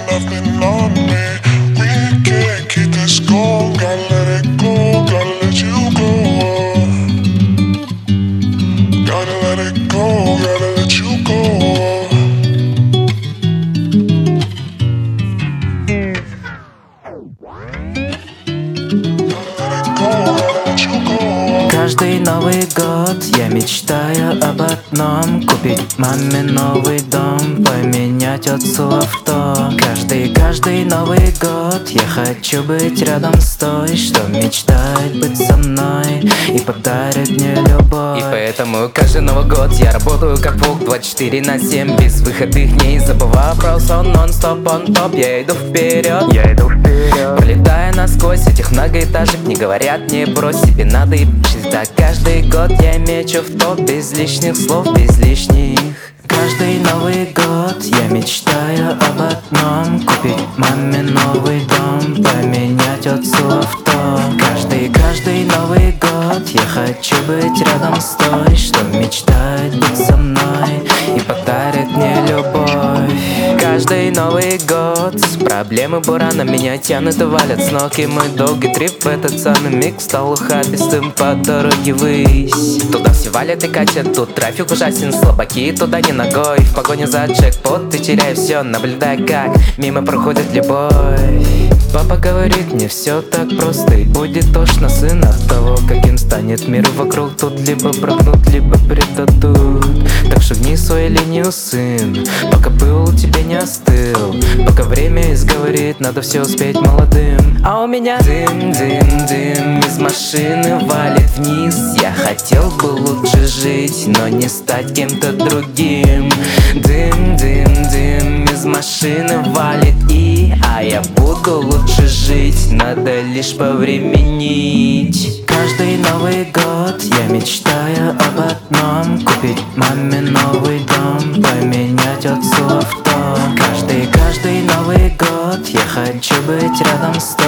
nothing on me. We can't keep this going. Gotta let it go, gotta let you go. Gotta let it go, gotta let you go. Каждый Новый год я мечтаю об одном: купить маме новый дом, поменять отцу авто. Каждый Новый год я хочу быть рядом с той, что мечтает быть со мной и подарит мне любовь. И поэтому каждый Новый год я работаю как волк 24/7, без выходных дней, забываю про сон, нон-стоп, он-топ. Я иду вперед, пролетая насквозь этих многоэтажек. Не говорят мне брось, себе надо и так каждый год я мечу в топ, без лишних слов, без лишних. Каждый Новый год я мечтаю об одном: купить маме новый дом, поменять отцу авто. Каждый Новый год я хочу быть рядом с той, что мечтает быть со мной и подарит мне любовь. Каждый Новый год проблемы бурана меня тянут и валят с ног, и мой долгий трип в этот самый миг стал ухабистым по дороге ввысь. Туда все валят и катят, тут трафик ужасен, слабаки туда не ногой. В погоне за джекпот ты теряешь все, наблюдая, как мимо проходит любовь. Папа говорит, не все так просто, и будет тошно сын от того, каким станет мир вокруг. Тут либо прогнут, либо предадут. Так шагни свою линию, сын, пока пыл тебе не остыл, пока время изговорит, надо все успеть молодым. А у меня дым, дым, дым из машины валит вниз. Я хотел бы лучше жить, но не стать кем-то другим. Дым, дым, дым из машины валит а я буду лучше жить, надо лишь повременить. Каждый Новый год я мечтаю об одном: купить маме новый дом, поменять отцу авто. Каждый Новый год я хочу быть рядом с тобой,